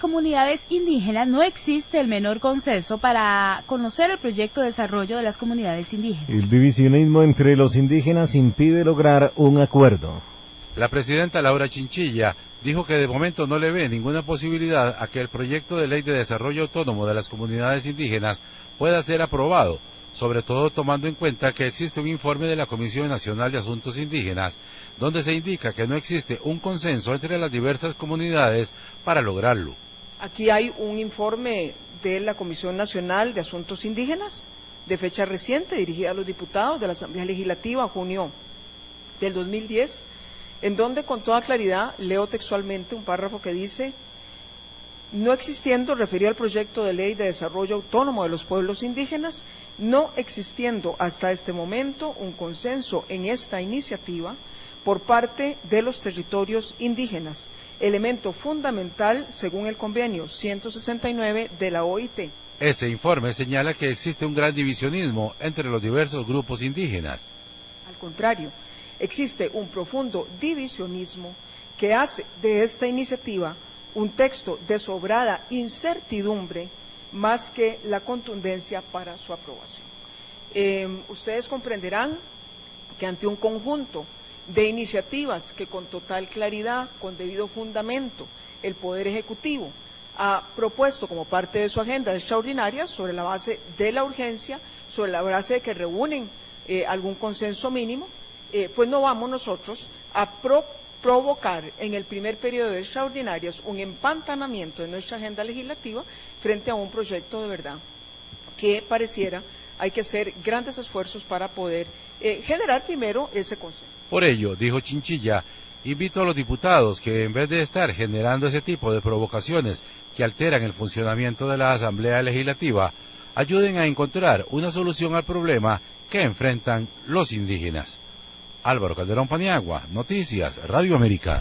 comunidades indígenas no existe el menor consenso para conocer el proyecto de desarrollo de las comunidades indígenas. El divisionismo entre los indígenas impide lograr un acuerdo. La presidenta Laura Chinchilla dijo que de momento no le ve ninguna posibilidad a que el proyecto de ley de desarrollo autónomo de las comunidades indígenas pueda ser aprobado, sobre todo tomando en cuenta que existe un informe de la Comisión Nacional de Asuntos Indígenas, donde se indica que no existe un consenso entre las diversas comunidades para lograrlo. Aquí hay un informe de la Comisión Nacional de Asuntos Indígenas, de fecha reciente, dirigida a los diputados de la Asamblea Legislativa, junio del 2010, en donde con toda claridad leo textualmente un párrafo que dice: no existiendo, referido al proyecto de ley de desarrollo autónomo de los pueblos indígenas, no existiendo hasta este momento un consenso en esta iniciativa por parte de los territorios indígenas, elemento fundamental según el convenio 169 de la OIT. Ese informe señala que existe un gran divisionismo entre los diversos grupos indígenas. Al contrario, existe un profundo divisionismo que hace de esta iniciativa un texto de sobrada incertidumbre más que la contundencia para su aprobación. Ustedes comprenderán que ante un conjunto de iniciativas que con total claridad, con debido fundamento, el Poder Ejecutivo ha propuesto como parte de su agenda extraordinaria sobre la base de la urgencia, sobre la base de que reúnen algún consenso mínimo, pues no vamos nosotros a provocar en el primer periodo de extraordinarias un empantanamiento de nuestra agenda legislativa frente a un proyecto de verdad que pareciera hay que hacer grandes esfuerzos para poder generar primero ese consenso. Por ello, dijo Chinchilla, invito a los diputados que en vez de estar generando ese tipo de provocaciones que alteran el funcionamiento de la Asamblea Legislativa, ayuden a encontrar una solución al problema que enfrentan los indígenas. Álvaro Calderón Paniagua, Noticias, Radio América.